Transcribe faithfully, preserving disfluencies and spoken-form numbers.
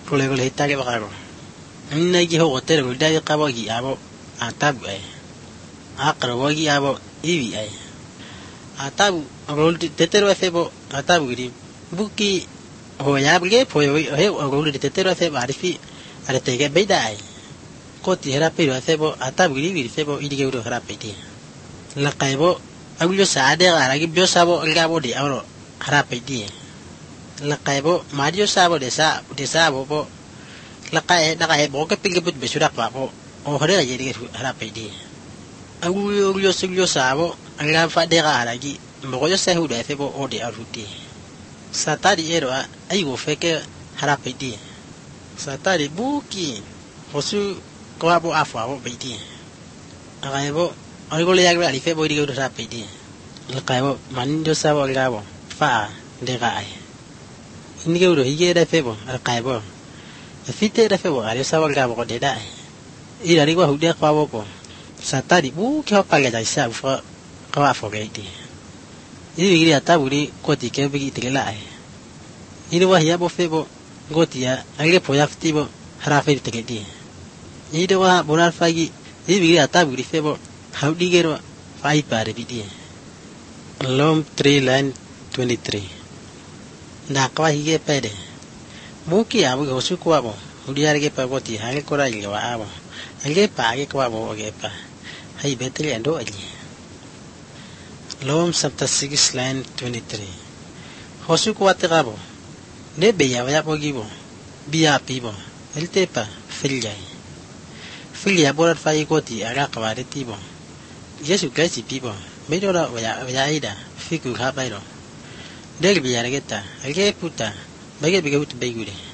kule kule hitake bakaro inna gi ho hotel ko dai qabo gi abo atab ay aqro gi abo iwi ay atab rol tetero febo atab gi buki ho ya bge po he rol tetero fe barifi are tege beida ay ko ti era pero febo atab gi wi febo idige uro harapeti la qaybo agulyo saade gara gi bio sabo ngabo di awro harapeti la qaybo mario sabo de sa de sabo bo la kay na kay bo ka pingibut besura pa bo o hore ga yedi harapeti agulyo agulyo sigyo sabo anga fa de gara gi mo yo se hu de febo o de aruti satari ero ay go feke harapeti satari buki hosu ko abo afa bo beti agaibo algo le yagra ali febo digo harapeti la qaybo manjo sabo ngabo fa de ga ini ke udah hige da febo al qaybo fite da febo ari sawal ga ko de da i dari ko hudia ko ko satari bu ke pa ga da sa fo ko afo ga ti i bigiri ata buri ko ti ke bigi ti la ai i wa ya bo febo gotia ale po ya ftibo harafe ti ke ti i de wa bonar fagi i bigiri ata buri febo haudi gero fai pare bi ti lom three line twenty-three na kwa hige pede muki abu hosu ko abo udiar ge pa goti hage kora ile wa abo age pa ge ko abo ge pa hai betri ando ali lom chapter six line twenty-three hosu ko ate gabo ne be ya ya pogibo biya pibo elte pa filjai filya borat fai goti aga kware tibo yesu kasi pibo medora ya ya ida fiku ha bairo del biya regeta age puta bage bige ut beigure